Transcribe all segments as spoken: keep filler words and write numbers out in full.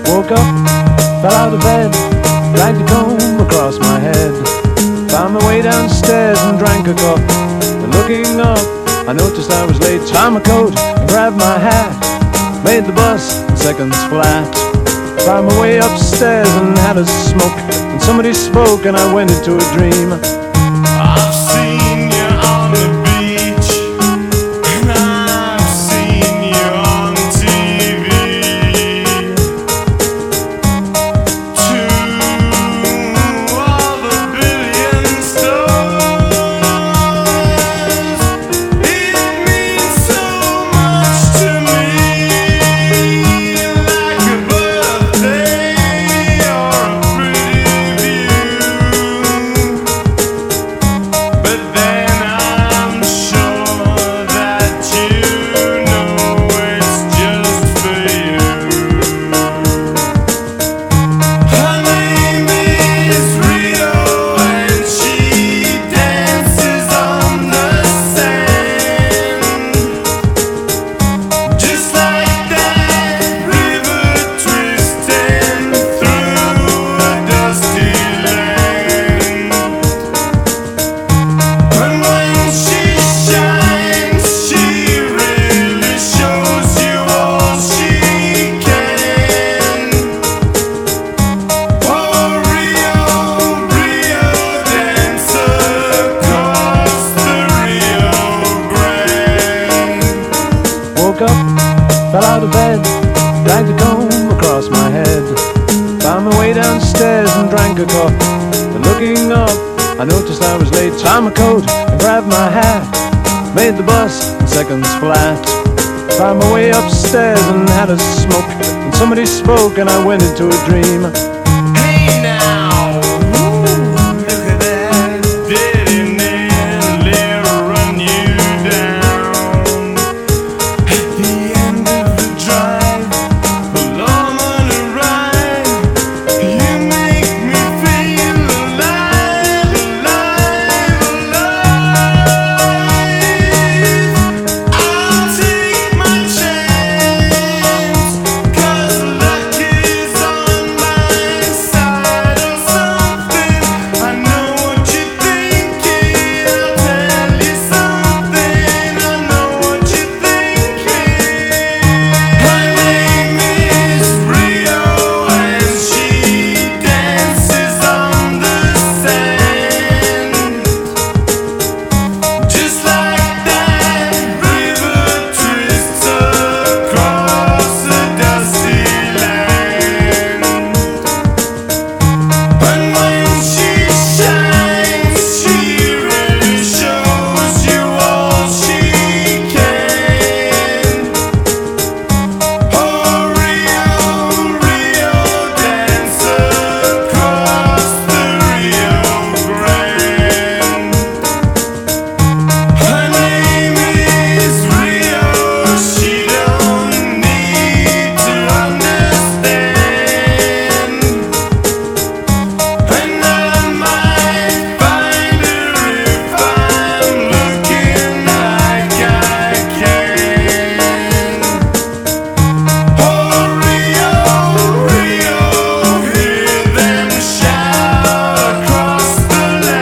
Woke up, fell out of bed, dragged a comb across my head. Found my way downstairs and drank a cup. And looking up, I noticed I was late. Found my coat and grabbed my hat. Made the bus in seconds flat. Found my way upstairs and had a smoke. And somebody spoke and I went into a dream. I've seen you on the beach, and I've seen you on T V. Two of a billion stars. It means so much to me, like a birthday or a pretty view. But then I'm sure that you know it's just for you. Her name is Rio, and she dances on the sand, just like that river twisting through a dusty land. And when she shines, she really shows you all she can. Oh, Rio, Rio, dance across the Rio Grande. Woke up, fell out of bed, dragged a comb across my head. Found my way downstairs and drank a cup. And looking up, I noticed I was late. Found my coat and grabbed my hat. Made the bus in seconds flat. Found my way upstairs and had a smoke. And somebody spoke and I went into a dream. Hey now, look at that Daddy Nelly run you down. At the end of the drive, along on a ride, you make me feel alive, alive, alive. I'll take my chance, 'cause luck is on my side or something. I know what you're thinking, I'll tell you something. I know what you're thinking. Her name is Rio, and she dances on the sand, just like that river twists across a dusty land. And when she shines, she really shows you all she can. Oh, Rio, Rio, dance across the Rio Grande. Her name is Rio, she don't need to understand. And I might find her if I'm looking like I can. Oh, Rio, Rio, hear them shout across the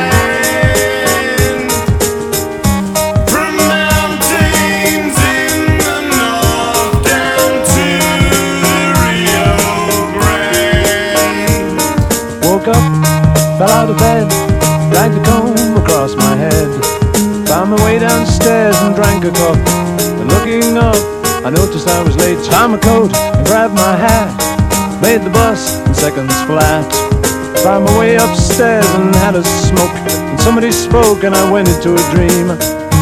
land. From mountains in the north down to the Rio Grande. Woke up, fell out of bed, dragged a comb across my head. Found my way downstairs and drank a cup. And looking up, I noticed I was late. Found my coat and grabbed my hat. Made the bus in seconds flat. Found my way upstairs and had a smoke. And somebody spoke and I went into a dream.